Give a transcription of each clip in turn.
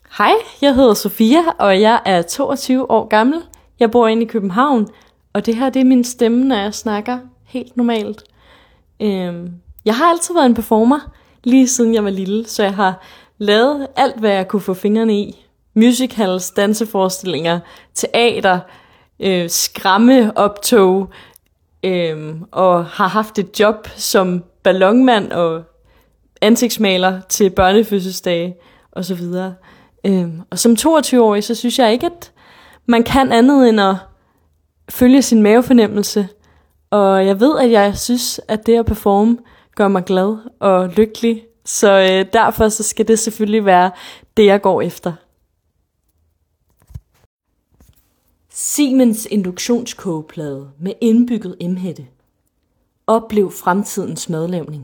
Hej, jeg hedder Sofia, og jeg er 22 år gammel. Jeg bor inde i København, og det her det er min stemme, når jeg snakker helt normalt. Jeg har altid været en performer, lige siden jeg var lille, så jeg har lavet alt, hvad jeg kunne få fingrene i. Musicals, danseforestillinger, teater, skræmmeoptog, og har haft et job som ballonmand og ansigtsmaler til børnefødselsdage og så videre. Og som 22-årig, så synes jeg ikke, at man kan andet end at følge sin mavefornemmelse. Og jeg ved, at jeg synes, at det at performe gør mig glad og lykkelig. Så derfor så skal det selvfølgelig være det, jeg går efter. Siemens induktionskogeplade med indbygget emhætte. Oplev fremtidens madlavning.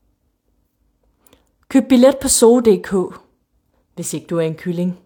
Køb billet på Zoo.dk, hvis ikke du er en kylling.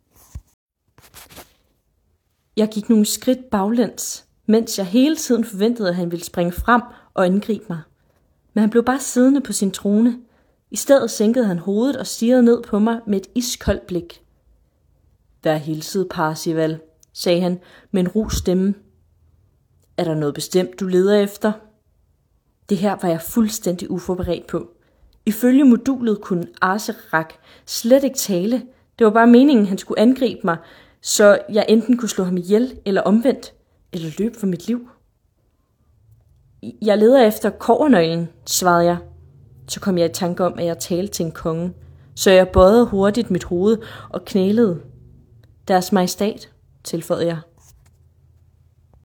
Jeg gik nogle skridt baglæns, mens jeg hele tiden forventede, at han ville springe frem og angribe mig. Men han blev bare siddende på sin trone. I stedet sænkede han hovedet og stirrede ned på mig med et iskoldt blik. Vær hilset, Parzival, sagde han med en ru stemme. Er der noget bestemt, du leder efter? Det her var jeg fuldstændig uforberedt på. Ifølge modulet kunne Arserak slet ikke tale. Det var bare meningen, han skulle angribe mig, så jeg enten kunne slå ham ihjel, eller omvendt, eller løbe for mit liv. Jeg leder efter kobbernøglen, svarede jeg. Så kom jeg i tanke om, at jeg talte til en konge, så jeg bøjede hurtigt mit hoved og knælede. Deres Majestat, tilføjede jeg.